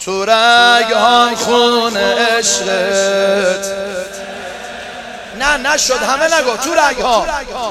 تو رگ‌هام خون عشقت. نه نشد، همه نگو. تو رگ‌ها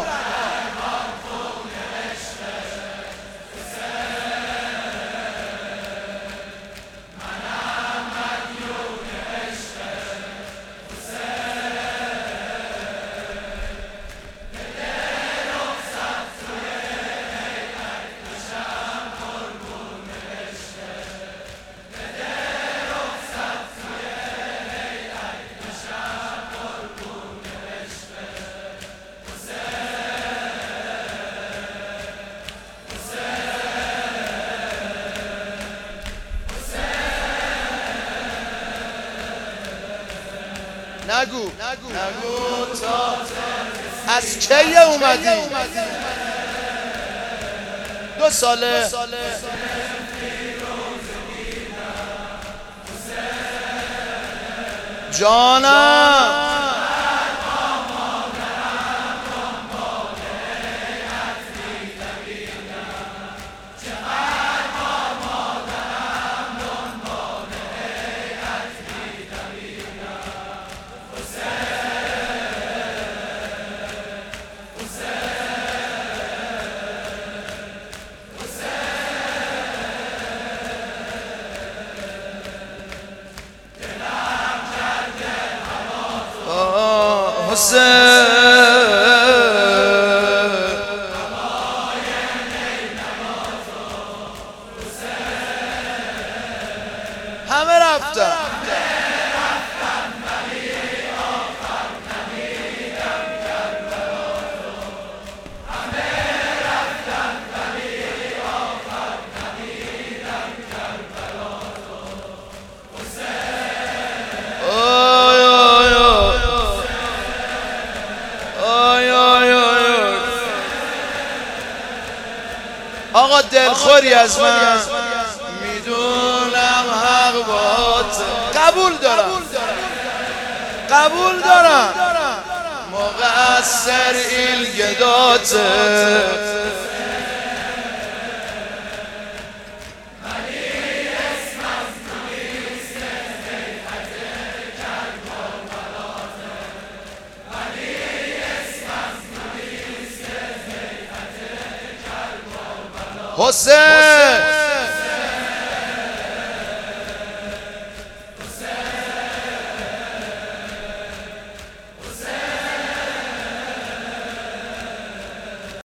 نگو تا از کی اومدی؟ 2 ساله. جانم همه رفتن آقا دلخوری از من میدونم، حق باته. قبول دارم مقصر ایلگداته. حسین